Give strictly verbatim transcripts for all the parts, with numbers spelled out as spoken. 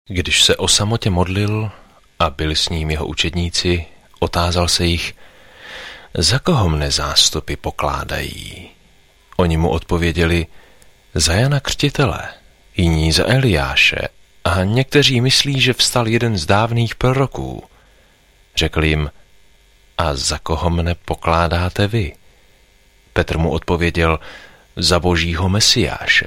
Když se o samotě modlil a byli s ním jeho učedníci, otázal se jich, za koho mne zástupy pokládají. Oni mu odpověděli, za Jana Křtitele, jiní za Eliáše a někteří myslí, že vstal jeden z dávných proroků. Řekl jim, a za koho mne pokládáte vy? Petr mu odpověděl, za Božího Mesiáše.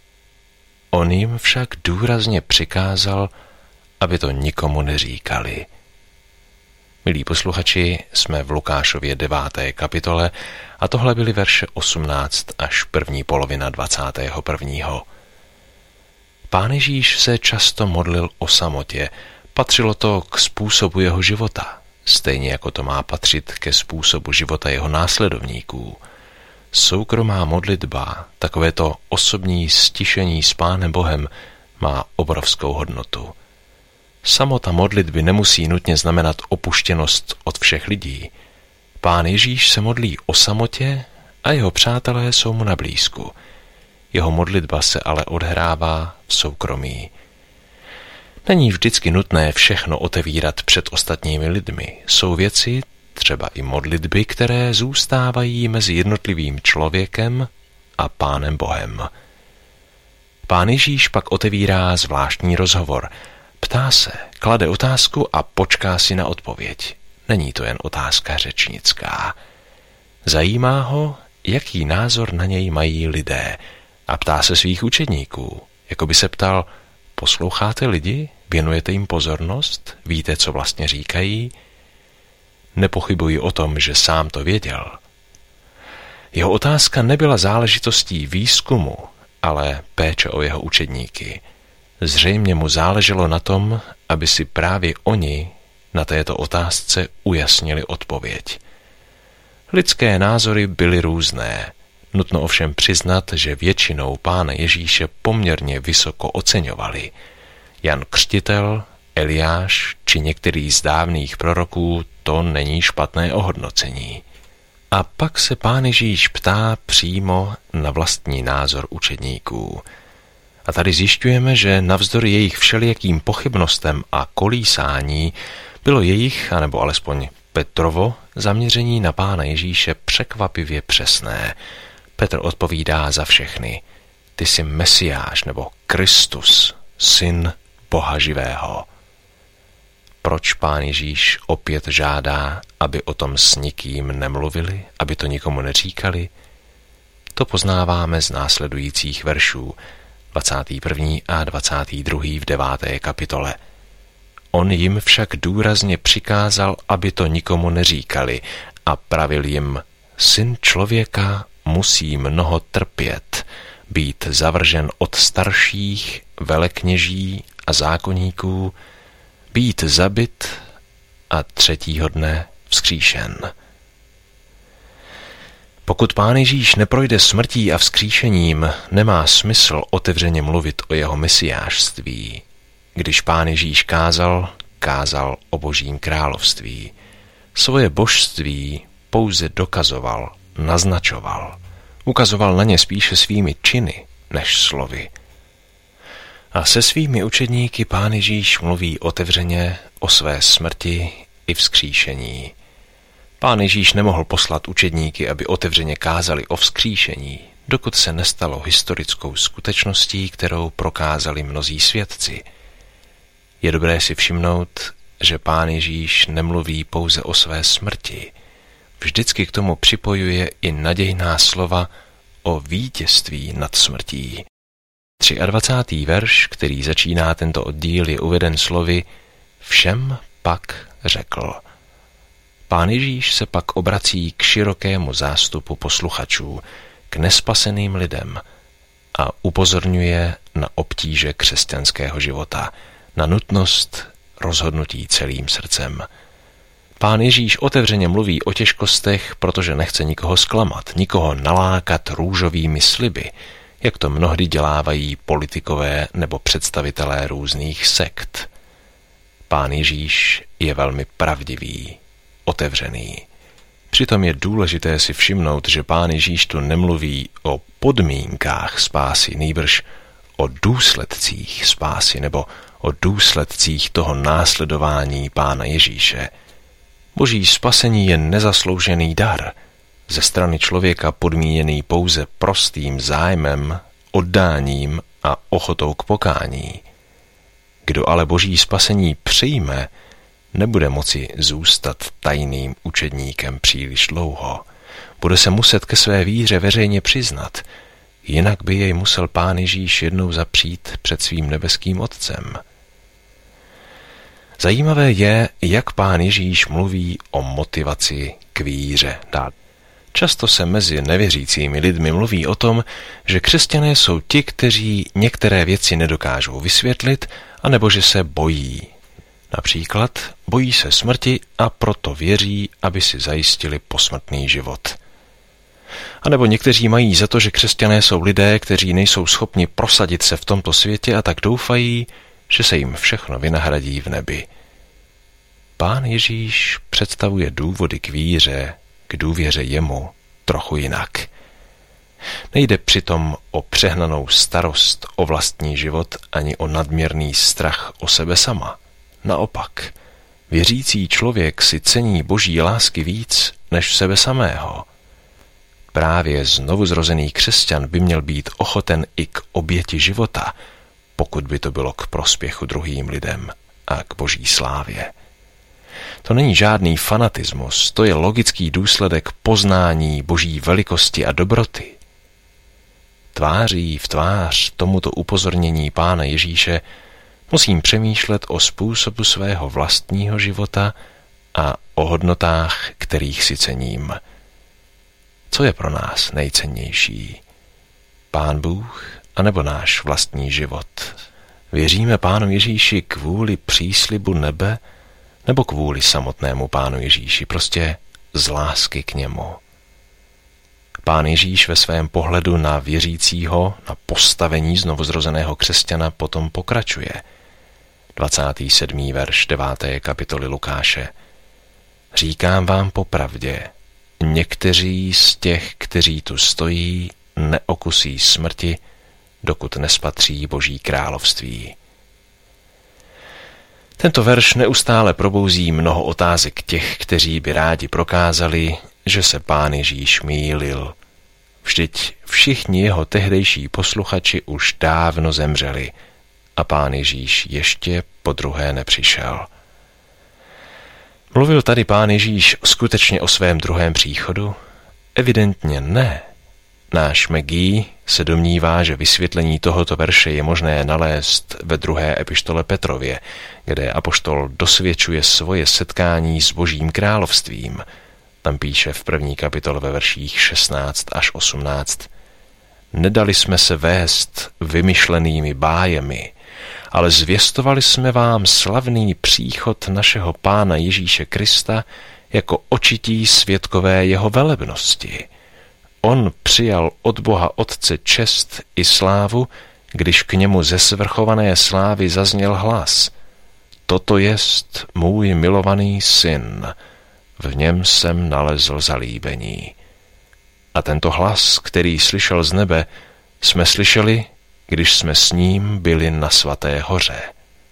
On jim však důrazně přikázal, aby to nikomu neříkali. Milí posluchači, jsme v Lukášově deváté kapitole a tohle byly verše osmnáct až první polovina dvacátého prvního. Pán Ježíš se často modlil o samotě, patřilo to k způsobu jeho života, stejně jako to má patřit ke způsobu života jeho následovníků. Soukromá modlitba, takovéto osobní stišení s Pánem Bohem, má obrovskou hodnotu. Samota modlitby nemusí nutně znamenat opuštěnost od všech lidí. Pán Ježíš se modlí o samotě a jeho přátelé jsou mu na blízku. Jeho modlitba se ale odhrává v soukromí. Není vždycky nutné všechno otevírat před ostatními lidmi. Jsou věci, třeba i modlitby, které zůstávají mezi jednotlivým člověkem a Pánem Bohem. Pán Ježíš pak otevírá zvláštní rozhovor. Ptá se, klade otázku a počká si na odpověď. Není to jen otázka řečnická. Zajímá ho, jaký názor na něj mají lidé a ptá se svých učedníků, jako by se ptal, posloucháte lidi, věnujete jim pozornost, víte, co vlastně říkají? Nepochybuji o tom, že sám to věděl. Jeho otázka nebyla záležitostí výzkumu, ale péče o jeho učedníky. Zřejmě mu záleželo na tom, aby si právě oni na této otázce ujasnili odpověď. Lidské názory byly různé. Nutno ovšem přiznat, že většinou Pána Ježíše poměrně vysoko oceňovali. Jan Křtitel, Eliáš či některý z dávných proroků, to není špatné ohodnocení. A pak se Pán Ježíš ptá přímo na vlastní názor učedníků. A tady zjišťujeme, že navzdory jejich všelijakým pochybnostem a kolísání bylo jejich, anebo alespoň Petrovo, zaměření na Pána Ježíše překvapivě přesné. Petr odpovídá za všechny. Ty jsi Mesiáš nebo Kristus, syn Boha živého. Proč Pán Ježíš opět žádá, aby o tom s nikým nemluvili, aby to nikomu neříkali? To poznáváme z následujících veršů, dvacátý první a dvacátý druhý v deváté kapitole. On jim však důrazně přikázal, aby to nikomu neříkali a pravil jim, syn člověka musí mnoho trpět, být zavržen od starších, velekněží a zákonníků, být zabit a třetího dne vzkříšen. Pokud Pán Ježíš neprojde smrtí a vzkříšením, nemá smysl otevřeně mluvit o jeho mesiášství. Když Pán Ježíš kázal, kázal o Božím království. Svoje božství pouze dokazoval, naznačoval. Ukazoval na ně spíše svými činy než slovy. A se svými učedníky Pán Ježíš mluví otevřeně o své smrti i vzkříšení. Pán Ježíš nemohl poslat učedníky, aby otevřeně kázali o vzkříšení, dokud se nestalo historickou skutečností, kterou prokázali mnozí svědci. Je dobré si všimnout, že Pán Ježíš nemluví pouze o své smrti. Vždycky k tomu připojuje i nadějná slova o vítězství nad smrtí. dvacátý třetí verš, který začíná tento oddíl, je uveden slovy všem pak řekl. Pán Ježíš se pak obrací k širokému zástupu posluchačů, k nespaseným lidem a upozorňuje na obtíže křesťanského života, na nutnost rozhodnutí celým srdcem. Pán Ježíš otevřeně mluví o těžkostech, protože nechce nikoho zklamat, nikoho nalákat růžovými sliby, jak to mnohdy dělávají politikové nebo představitelé různých sekt. Pán Ježíš je velmi pravdivý, otevřený. Přitom je důležité si všimnout, že Pán Ježíš tu nemluví o podmínkách spásy, nýbrž o důsledcích spásy nebo o důsledcích toho následování Pána Ježíše. Boží spasení je nezasloužený dar, ze strany člověka podmíněný pouze prostým zájmem, oddáním a ochotou k pokání. Kdo ale Boží spasení přijme, nebude moci zůstat tajným učedníkem příliš dlouho. Bude se muset ke své víře veřejně přiznat, jinak by jej musel Pán Ježíš jednou zapřít před svým nebeským Otcem. Zajímavé je, jak Pán Ježíš mluví o motivaci k víře. Často se mezi nevěřícími lidmi mluví o tom, že křesťané jsou ti, kteří některé věci nedokážou vysvětlit, anebo že se bojí. Například bojí se smrti a proto věří, aby si zajistili posmrtný život. A nebo někteří mají za to, že křesťané jsou lidé, kteří nejsou schopni prosadit se v tomto světě a tak doufají, že se jim všechno vynahradí v nebi. Pán Ježíš představuje důvody k víře, k důvěře jemu trochu jinak. Nejde přitom o přehnanou starost o vlastní život ani o nadměrný strach o sebe sama. Naopak, věřící člověk si cení Boží lásky víc než sebe samého. Právě znovuzrozený křesťan by měl být ochoten i k oběti života, pokud by to bylo k prospěchu druhým lidem a k Boží slávě. To není žádný fanatismus, to je logický důsledek poznání Boží velikosti a dobroty. Tváří v tvář tomuto upozornění Pána Ježíše musím přemýšlet o způsobu svého vlastního života a o hodnotách, kterých si cením. Co je pro nás nejcennější? Pán Bůh anebo náš vlastní život? Věříme Pánu Ježíši kvůli příslibu nebe nebo kvůli samotnému Pánu Ježíši, prostě z lásky k němu? Pán Ježíš ve svém pohledu na věřícího, na postavení znovuzrozeného křesťana potom pokračuje. dvacátý sedmý verš deváté kapitoly Lukáše. Říkám vám popravdě, někteří z těch, kteří tu stojí, neokusí smrti, dokud nespatří Boží království. Tento verš neustále probouzí mnoho otázek těch, kteří by rádi prokázali, že se Pán Ježíš mýlil. Vždyť všichni jeho tehdejší posluchači už dávno zemřeli a Pán Ježíš ještě podruhé nepřišel. Mluvil tady Pán Ježíš skutečně o svém druhém příchodu? Evidentně ne. Náš Megí se domnívá, že vysvětlení tohoto verše je možné nalézt ve druhé epištole Petrově, kde apoštol dosvědčuje svoje setkání s Božím královstvím. Tam píše v první kapitole ve verších šestnáct až osmnáct. Nedali jsme se vést vymyšlenými bájemi, ale zvěstovali jsme vám slavný příchod našeho Pána Ježíše Krista jako očití svědkové jeho velebnosti. On přijal od Boha Otce čest i slávu, když k němu ze svrchované slávy zazněl hlas. Toto jest můj milovaný syn, v něm jsem nalezl zalíbení. A tento hlas, který slyšel z nebe, jsme slyšeli, když jsme s ním byli na svaté hoře.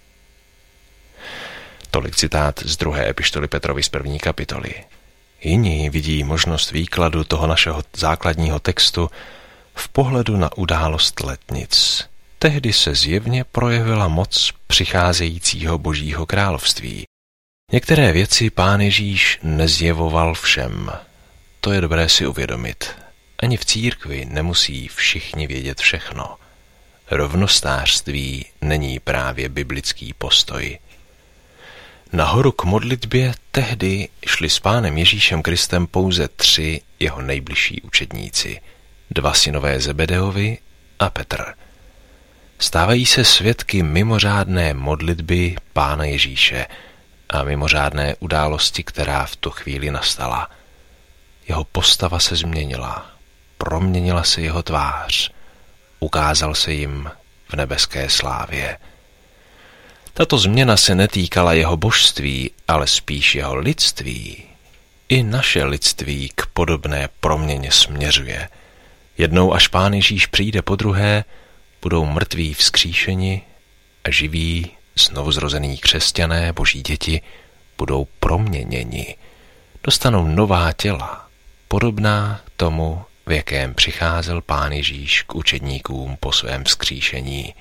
Tolik citát z druhé epištoly Petrovi z první kapitoly. Jiní vidí možnost výkladu toho našeho základního textu v pohledu na událost letnic. Tehdy se zjevně projevila moc přicházejícího Božího království. Některé věci Pán Ježíš nezjevoval všem. To je dobré si uvědomit. Ani v církvi nemusí všichni vědět všechno. Rovnostářství není právě biblický postoj. Nahoru k modlitbě tehdy šli s Pánem Ježíšem Kristem pouze tři jeho nejbližší učedníci, dva synové Zebedeovi a Petr. Stávají se svědky mimořádné modlitby Pána Ježíše a mimořádné události, která v tu chvíli nastala. Jeho postava se změnila, proměnila se jeho tvář, ukázal se jim v nebeské slávě. Tato změna se netýkala jeho božství, ale spíš jeho lidství. I naše lidství k podobné proměně směřuje. Jednou, až Pán Ježíš přijde podruhé, budou mrtví vzkříšeni a živí znovuzrození křesťané, boží děti, budou proměněni. Dostanou nová těla, podobná tomu, v jakém přicházel Pán Ježíš k učedníkům po svém vzkříšení.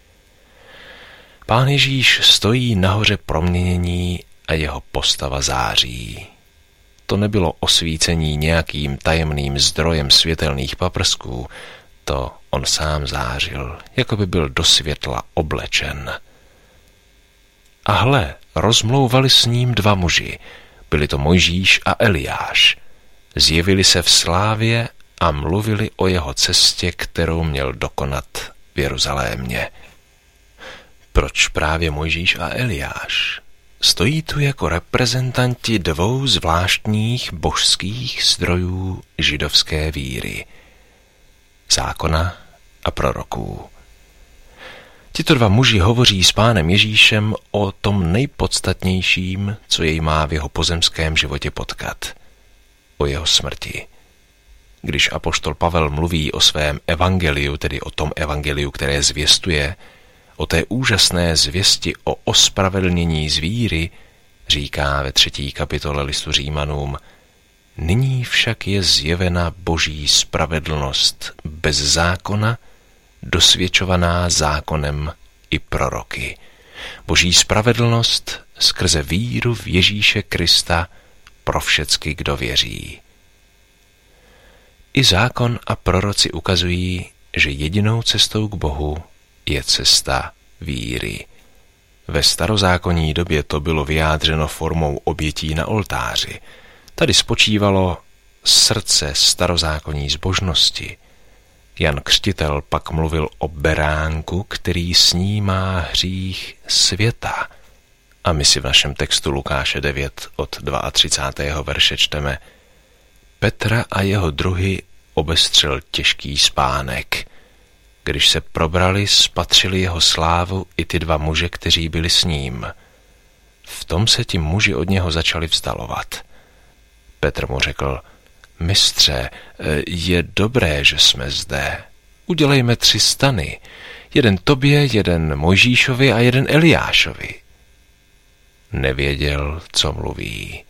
Pán Ježíš stojí nahoře proměnění a jeho postava září. To nebylo osvícení nějakým tajemným zdrojem světelných paprsků, to on sám zářil, jako by byl do světla oblečen. A hle, rozmlouvali s ním dva muži, byli to Mojžíš a Eliáš. Zjevili se v slávě a mluvili o jeho cestě, kterou měl dokonat v Jeruzalémě. Proč právě Mojžíš a Eliáš? Stojí tu jako reprezentanti dvou zvláštních božských zdrojů židovské víry. Zákona a proroků. Tito dva muži hovoří s Pánem Ježíšem o tom nejpodstatnějším, co jej má v jeho pozemském životě potkat. O jeho smrti. Když apoštol Pavel mluví o svém evangeliu, tedy o tom evangeliu, které zvěstuje, o té úžasné zvěsti o ospravedlnění z víry, říká ve třetí kapitole listu Římanům: nyní však je zjevena boží spravedlnost bez zákona, dosvědčovaná zákonem i proroky. Boží spravedlnost skrze víru v Ježíše Krista pro všecky, kdo věří. I zákon a proroci ukazují, že jedinou cestou k Bohu je cesta víry. Ve starozákonní době to bylo vyjádřeno formou obětí na oltáři. Tady spočívalo srdce starozákonní zbožnosti. Jan Křtitel pak mluvil o beránku, který snímá hřích světa. A my si v našem textu Lukáše devět od třicátého druhého verše čteme: Petra a jeho druhy obestřel těžký spánek. Když se probrali, spatřili jeho slávu i ty dva muže, kteří byli s ním. V tom se ti muži od něho začali vzdalovat. Petr mu řekl: Mistře, je dobré, že jsme zde. Udělejme tři stany. Jeden tobě, jeden Mojžíšovi a jeden Eliášovi. Nevěděl, co mluví.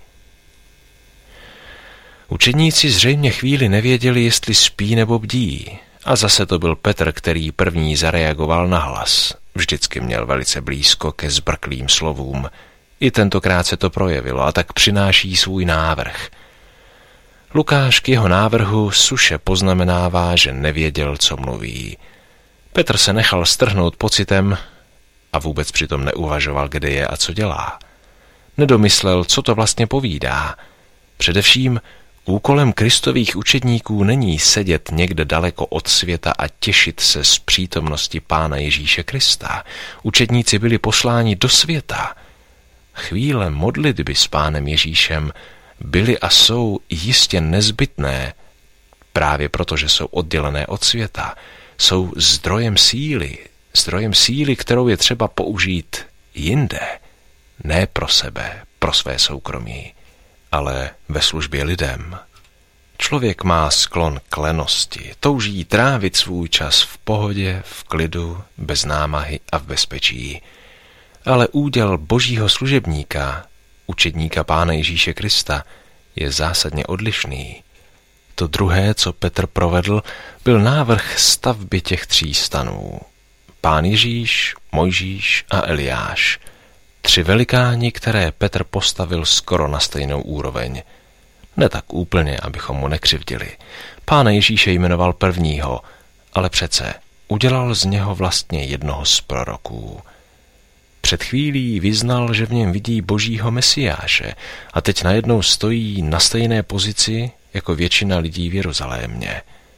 Učedníci zřejmě chvíli nevěděli, jestli spí nebo bdí. A zase to byl Petr, který první zareagoval na hlas. Vždycky měl velice blízko ke zbrklým slovům. I tentokrát se to projevilo, a tak přináší svůj návrh. Lukáš k jeho návrhu suše poznamenává, že nevěděl, co mluví. Petr se nechal strhnout pocitem a vůbec přitom neuvažoval, kde je a co dělá. Nedomyslel, co to vlastně povídá. Především úkolem Kristových učedníků není sedět někde daleko od světa a těšit se z přítomnosti Pána Ježíše Krista. Učedníci byli posláni do světa. Chvíle modlitby s Pánem Ježíšem byly a jsou jistě nezbytné, právě proto, že jsou oddělené od světa. Jsou zdrojem síly, zdrojem síly, kterou je třeba použít jinde, ne pro sebe, pro své soukromí, ale ve službě lidem. Člověk má sklon k lenosti, touží trávit svůj čas v pohodě, v klidu, bez námahy a v bezpečí. Ale úděl božího služebníka, učedníka Pána Ježíše Krista, je zásadně odlišný. To druhé, co Petr provedl, byl návrh stavby těch tří stanů. Pán Ježíš, Mojžíš a Eliáš. Tři velikáni, které Petr postavil skoro na stejnou úroveň. Ne tak úplně, abychom mu nekřivdili. Pána Ježíše jmenoval prvního, ale přece udělal z něho vlastně jednoho z proroků. Před chvílí vyznal, že v něm vidí božího Mesiáše a teď najednou stojí na stejné pozici jako většina lidí v Jeruzalémě.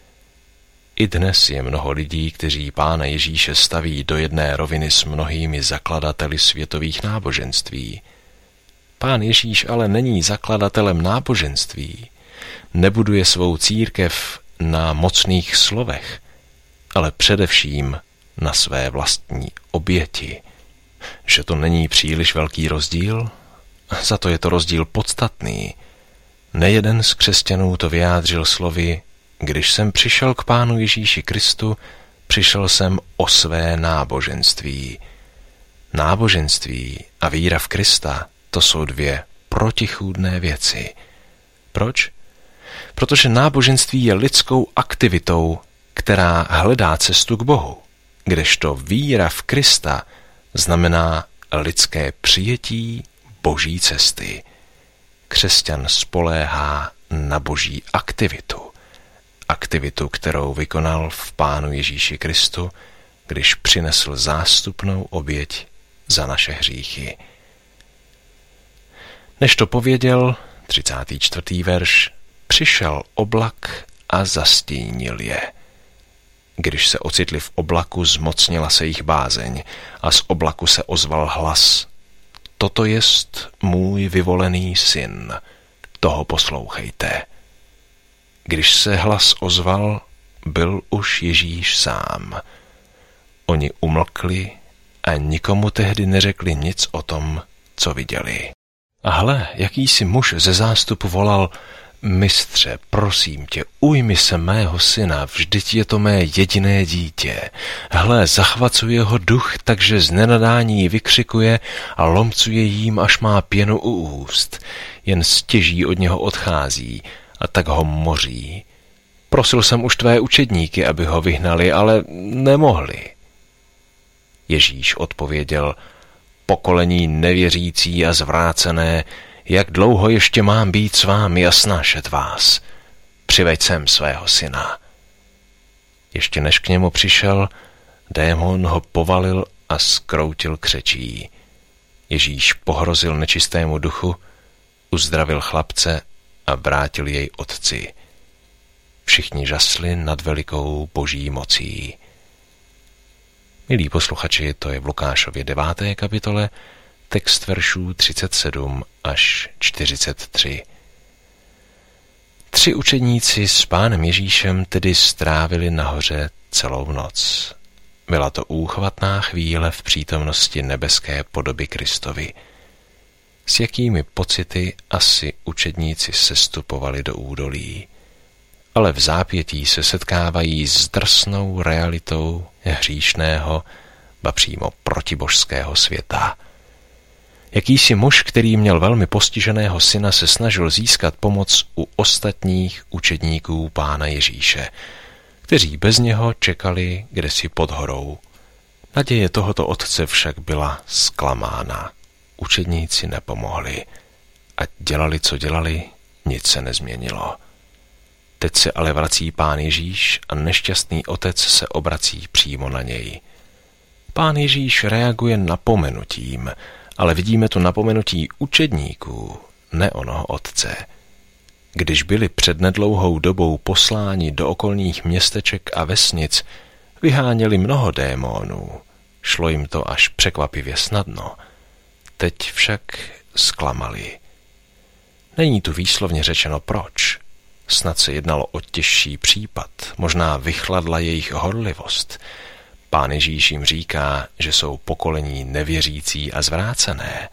I dnes je mnoho lidí, kteří Pána Ježíše staví do jedné roviny s mnohými zakladateli světových náboženství. Pán Ježíš ale není zakladatelem náboženství, nebuduje svou církev na mocných slovech, ale především na své vlastní oběti. Že to není příliš velký rozdíl? Za to je to rozdíl podstatný. Nejeden z křesťanů to vyjádřil slovy: když jsem přišel k Pánu Ježíši Kristu, přišel jsem o své náboženství. Náboženství a víra v Krista, to jsou dvě protichůdné věci. Proč? Protože náboženství je lidskou aktivitou, která hledá cestu k Bohu, kdežto víra v Krista znamená lidské přijetí Boží cesty. Křesťan spoléhá na Boží aktivitu. Aktivitu, kterou vykonal v Pánu Ježíši Kristu, když přinesl zástupnou oběť za naše hříchy. Než to pověděl, třicátý čtvrtý verš, přišel oblak a zastínil je. Když se ocitli v oblaku, zmocnila se jich bázeň a z oblaku se ozval hlas. Toto jest můj vyvolený syn, toho poslouchejte. Když se hlas ozval, byl už Ježíš sám. Oni umlkli a nikomu tehdy neřekli nic o tom, co viděli. A hle, jakýsi muž ze zástupu volal: Mistře, prosím tě, ujmi se mého syna, vždyť je to mé jediné dítě. Hle, zachvacuje ho duch, takže z nenadání vykřikuje a lomcuje jím, až má pěnu u úst. Jen stěží od něho odchází a tak ho moří. Prosil jsem už tvé učedníky, aby ho vyhnali, ale nemohli. Ježíš odpověděl: Pokolení nevěřící a zvrácené, jak dlouho ještě mám být s vámi a snášet vás? Přiveď sem svého syna. Ještě než k němu přišel, démon ho povalil a zkroutil křečí. Ježíš pohrozil nečistému duchu, uzdravil chlapce a vrátil jej otci. Všichni žasli nad velikou Boží mocí. Milí posluchači, to je v Lukášově deváté kapitole, text veršů třicet sedm až čtyřicet tři. Tři učedníci s Pánem Ježíšem tedy strávili nahoře celou noc. Byla to úchvatná chvíle v přítomnosti nebeské podoby Kristovi. S jakými pocity asi učedníci sestupovali do údolí, ale v zápětí se setkávají s drsnou realitou hříšného, ba přímo protibožského světa. Jakýsi muž, který měl velmi postiženého syna, se snažil získat pomoc u ostatních učedníků Pána Ježíše, kteří bez něho čekali kdesi pod horou. Naděje tohoto otce však byla zklamána. Učedníci nepomohli. Ať dělali, co dělali, nic se nezměnilo. Teď se ale vrací Pán Ježíš a nešťastný otec se obrací přímo na něj. Pán Ježíš reaguje napomenutím, ale vidíme tu napomenutí učedníků, ne onoho otce. Když byli před nedlouhou dobou posláni do okolních městeček a vesnic, vyháněli mnoho démonů. Šlo jim to až překvapivě snadno. Teď však zklamali. Není tu výslovně řečeno proč. Snad se jednalo o těžší případ, možná vychladla jejich horlivost. Pán Ježíš jim říká, že jsou pokolení nevěřící a zvrácené.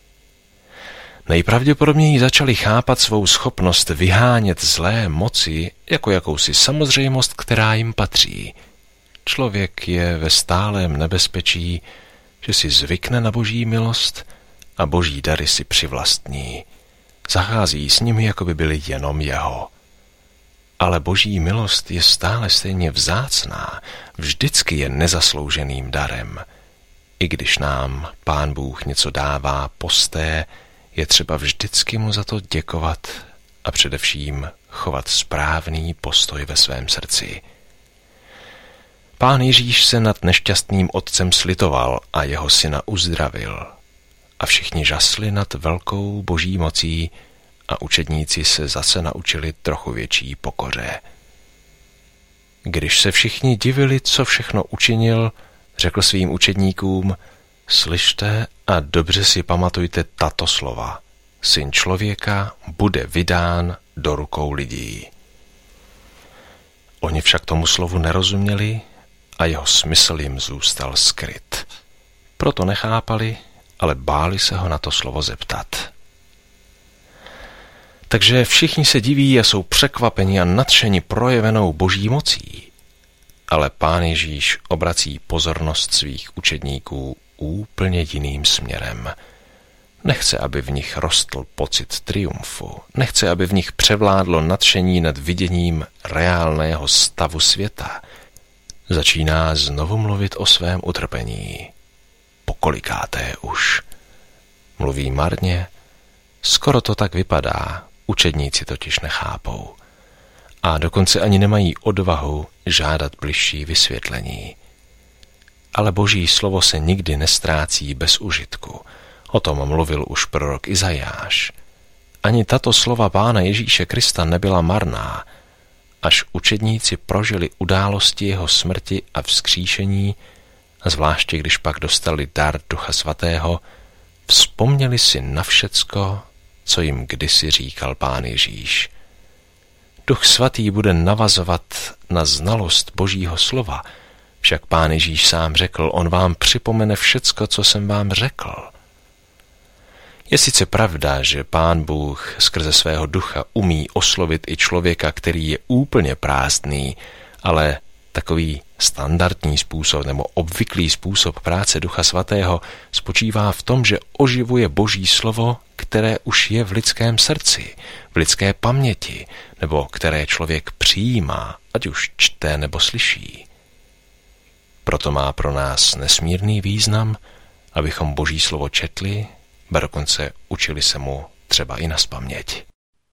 Nejpravděpodobněji začali chápat svou schopnost vyhánět zlé moci jako jakousi samozřejmost, která jim patří. Člověk je ve stálém nebezpečí, že si zvykne na Boží milost a Boží dary si přivlastní. Zachází s nimi, jako by byly jenom jeho. Ale Boží milost je stále stejně vzácná, vždycky je nezaslouženým darem. I když nám Pán Bůh něco dává posté, je třeba vždycky mu za to děkovat a především chovat správný postoj ve svém srdci. Pán Ježíš se nad nešťastným otcem slitoval a jeho syna uzdravil. A všichni žasli nad velkou Boží mocí a učedníci se zase naučili trochu větší pokoře. Když se všichni divili, co všechno učinil, řekl svým učedníkům: Slyšte a dobře si pamatujte tato slova. Syn člověka bude vydán do rukou lidí. Oni však tomu slovu nerozuměli a jeho smysl jim zůstal skryt. Proto nechápali, ale báli se ho na to slovo zeptat. Takže všichni se diví a jsou překvapeni a nadšeni projevenou Boží mocí. Ale Pán Ježíš obrací pozornost svých učedníků úplně jiným směrem. Nechce, aby v nich rostl pocit triumfu. Nechce, aby v nich převládlo nadšení nad viděním reálného stavu světa. Začíná znovu mluvit o svém utrpení. Pokolikáté už. Mluví marně. Skoro to tak vypadá. Učedníci totiž nechápou. A dokonce ani nemají odvahu žádat bližší vysvětlení. Ale Boží slovo se nikdy nestrácí bez užitku. O tom mluvil už prorok Izajáš. Ani tato slova Pána Ježíše Krista nebyla marná. Až učedníci prožili události jeho smrti a vzkříšení, a zvláště když pak dostali dar Ducha Svatého, vzpomněli si na všecko, co jim kdysi říkal Pán Ježíš. Duch Svatý bude navazovat na znalost Božího slova, však Pán Ježíš sám řekl, on vám připomene všecko, co jsem vám řekl. Je sice pravda, že Pán Bůh skrze svého ducha umí oslovit i člověka, který je úplně prázdný, ale takový standardní způsob nebo obvyklý způsob práce Ducha Svatého spočívá v tom, že oživuje Boží slovo, které už je v lidském srdci, v lidské paměti, nebo které člověk přijímá, ať už čte nebo slyší. Proto má pro nás nesmírný význam, abychom Boží slovo četli, ba dokonce učili se mu třeba i nazpaměť.